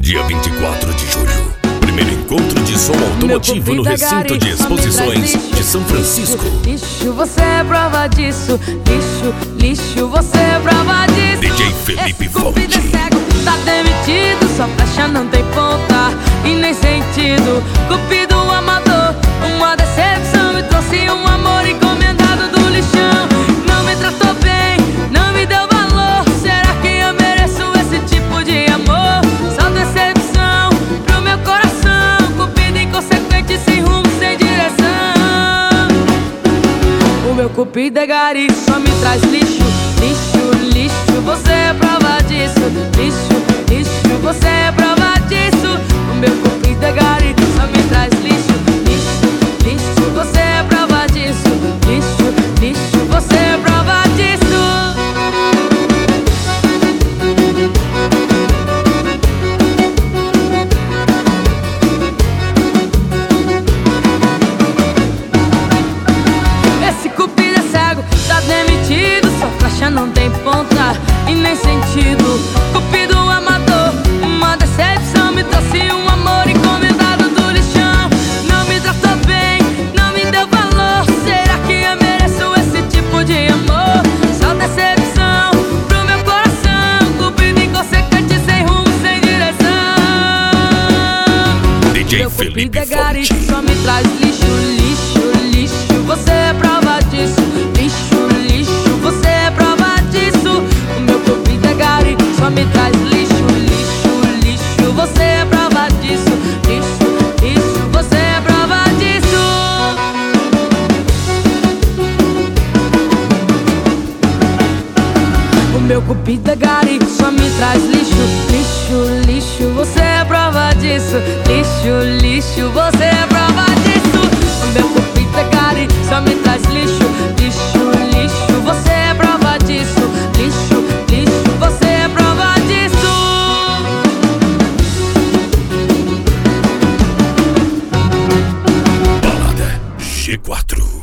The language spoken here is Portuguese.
Dia 24 de julho, primeiro encontro de som automotivo no recinto de exposições de São Francisco. Lixo, você é prova disso. Lixo, lixo, você é prova disso. DJ Felipe Esse cupido é Fonte. cego, tá demitido. Sua flecha não tem ponta e nem sentido. Cupido amador, uma decepção. Me trouxe um amor encomendado do lixão. Não me tratou bem, não me deu valor. Será que eu mereço esse tipo de amor? Só decepção pro meu coração. Cupido inconsequente, sem rumo, sem direção. O meu cupido é gari, só me traz lixo. Lixo, lixo, você é prova disso. Lixo, lixo, você é prova disso. O meu cupido é gari, só me traz lixo. Lixo, lixo, você é prova disso. Lixo, lixo, você é prova disso. Esse cupido é cego, tá demitido. Sua flecha não tem ponta e nem sentido. Cupido amador, uma decepção. Me trouxe um amor encomendado do lixão. Não me tratou bem, não me deu valor. Será que eu mereço esse tipo de amor? Só decepção pro meu coração. Cupido inconsequente, sem rumo, sem direção. DJ Meu Felipe cupido é gari, Fonte. só me traz lixo, lixo, lixo, você é prova disso. Lixo, lixo, você é prova disso. O meu cupido é gari, só me traz lixo, lixo, lixo, você é prova disso. Lixo, lixo, você é prova disso. O meu cupido é gari, só me traz lixo. Lixo, lixo, você é prova disso. Lixo, lixo, você é prova disso. O meu cupido é gari, só me traz lixo. Lixo, lixo, você é prova disso. Lixo, lixo, você é prova disso. Balada G4.